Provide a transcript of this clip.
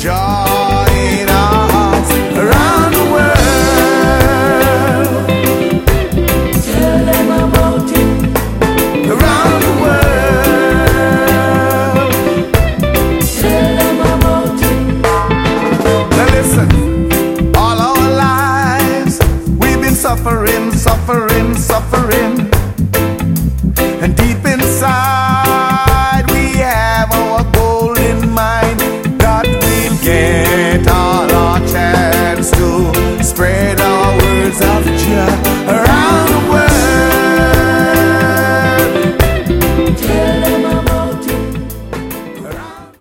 joy in our hearts around the world. Tell them about it around the world. Tell them about it. Now listen, all our lives we've been suffering, suffering, suffering, and